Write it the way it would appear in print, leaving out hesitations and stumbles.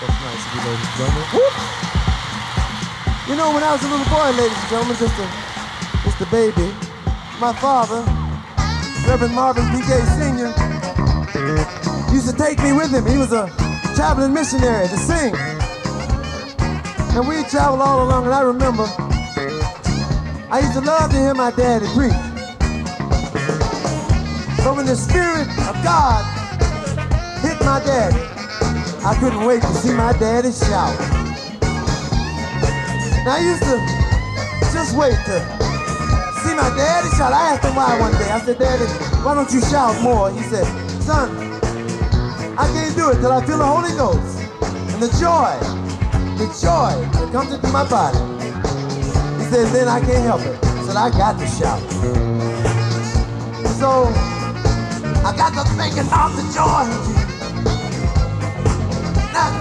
That's nice of you, ladies and gentlemen. Whoop! You know, when I was a little boy, ladies and gentlemen, just a baby, my father, Reverend Marvin P. Gaye Sr., used to take me with him. He was a traveling missionary to sing. And we traveled all along, and I remember I used to love to hear my daddy preach. But when the Spirit of God hit my daddy, I couldn't wait to see my daddy shout. Now I used to just wait to see my daddy shout. I asked him why one day. I said, Daddy, why don't you shout more? He said, son, I can't do it till I feel the Holy Ghost and the joy that comes into my body. He said, then I can't help it. He said, I got to shout. So I got to thinking about the joy